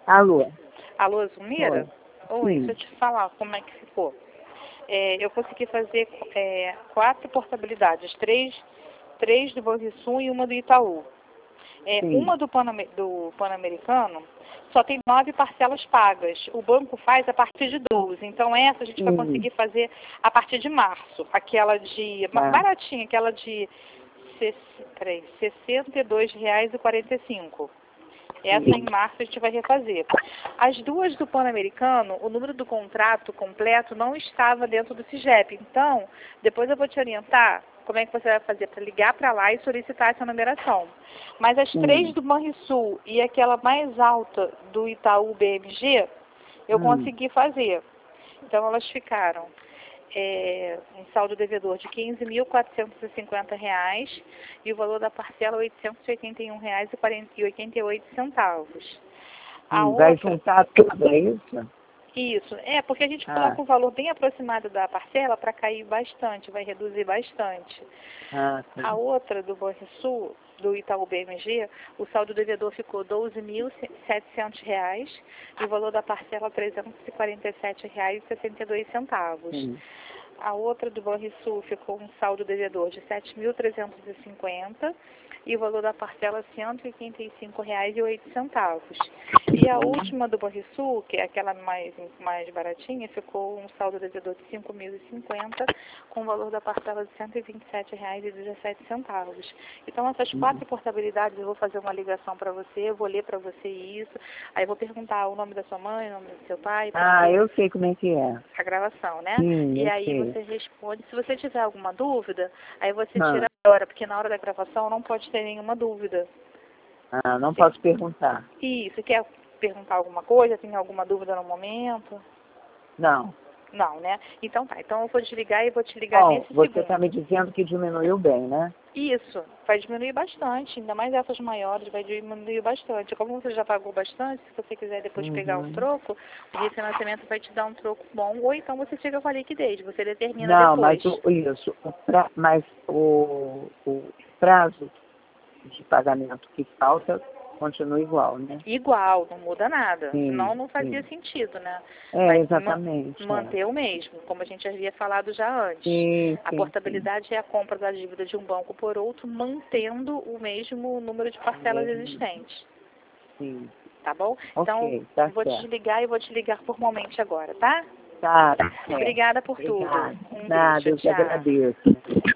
Alô? Alô, Zumira? Oi, Sim. deixa eu te falar como é que ficou. Eu consegui fazer 4 portabilidades, três do Banrisul e uma do Itaú. Uma do Pan-Americano só tem 9 parcelas pagas. O banco faz a partir de 12. Então essa a gente vai conseguir fazer a partir de março. Aquela de baratinha, aquela de R$ 62,45. Essa em março a gente vai refazer. As duas do Pan-Americano, o número do contrato completo não estava dentro do CIGEP. Então, depois eu vou te orientar como é que você vai fazer para ligar para lá e solicitar essa numeração. Mas as 3 do Banrisul e aquela mais alta do Itaú BMG, eu consegui fazer. Então, elas ficaram um saldo devedor de R$ 15.450 e o valor da parcela R$ 881,88. Vai juntar tudo, é isso? Isso, porque a gente coloca um valor bem aproximado da parcela para cair bastante, vai reduzir bastante. A outra do Banrisul, do Itaú BMG, o saldo devedor ficou R$ 12.700 e o valor da parcela R$ 347,62. A outra do Banrisul ficou um saldo devedor de R$ 7.350 e o valor da parcela R$ 185,08. E a última do Banrisul, que é aquela mais baratinha, ficou um saldo devedor de R$ 5.050 com o valor da parcela de R$ 127,17. Então, essas 4 portabilidades, eu vou fazer uma ligação para você, eu vou ler para você isso, aí eu vou perguntar o nome da sua mãe, o nome do seu pai. Eu sei como é que é. A gravação, né? Sim, e aí sei. você responde. Se você tiver alguma dúvida, aí você tira a hora, porque na hora da gravação não pode ter nenhuma dúvida. Não posso perguntar. Isso, quer perguntar alguma coisa? Tem alguma dúvida no momento? Não. Não, né? Então tá, então eu vou desligar e vou te ligar nesse segundo. Você está me dizendo que diminuiu bem, né? Isso, vai diminuir bastante, ainda mais essas maiores, vai diminuir bastante. Como você já pagou bastante, se você quiser depois pegar um troco, o refinanciamento vai te dar um troco bom, ou então você fica com a liquidez, você determina depois. Mas o prazo de pagamento que falta continua igual, né? Igual, não muda nada, senão não fazia sentido, né? Mas exatamente. Manter o mesmo, como a gente havia falado já antes. A portabilidade é a compra da dívida de um banco por outro, mantendo o mesmo número de parcelas existentes. Sim. Tá bom? Ok, Então, vou te desligar e vou te ligar formalmente agora, tá? Tá. Obrigada por tudo. Nada, eu que agradeço.